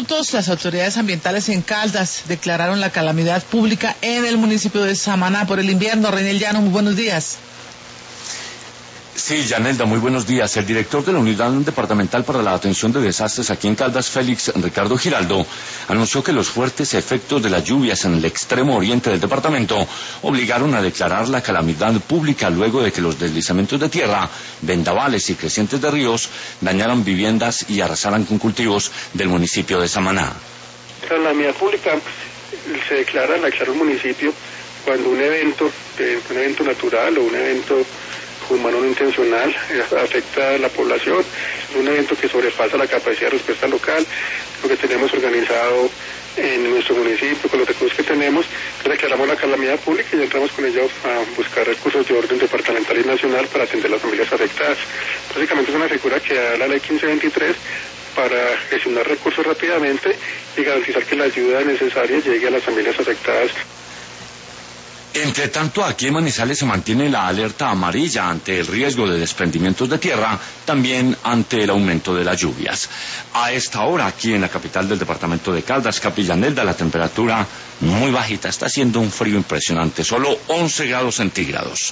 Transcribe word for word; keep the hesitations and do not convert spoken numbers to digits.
minutos, las autoridades ambientales en Caldas declararon la calamidad pública en el municipio de Samaná por el invierno. Reinel Llano, muy buenos días. Sí, Yanelda, muy buenos días. El director de la Unidad Departamental para la Atención de Desastres aquí en Caldas, Félix Ricardo Giraldo, anunció que los fuertes efectos de las lluvias en el extremo oriente del departamento obligaron a declarar la calamidad pública luego de que los deslizamientos de tierra, vendavales y crecientes de ríos dañaran viviendas y arrasaran con cultivos del municipio de Samaná. La calamidad pública se declara, la declara el municipio cuando un evento, un evento natural o un evento humano no intencional afecta a la población, es un evento que sobrepasa la capacidad de respuesta local, lo que tenemos organizado en nuestro municipio, con los recursos que tenemos, declaramos la calamidad pública y entramos con ello a buscar recursos de orden departamental y nacional para atender a las familias afectadas. Básicamente es una figura que da la ley quince veintitrés para gestionar recursos rápidamente y garantizar que la ayuda necesaria llegue a las familias afectadas. Entre tanto, aquí en Manizales se mantiene la alerta amarilla ante el riesgo de desprendimientos de tierra, también ante el aumento de las lluvias. A esta hora, aquí en la capital del departamento de Caldas, Capillanelda, la temperatura muy bajita, está haciendo un frío impresionante, solo once grados centígrados.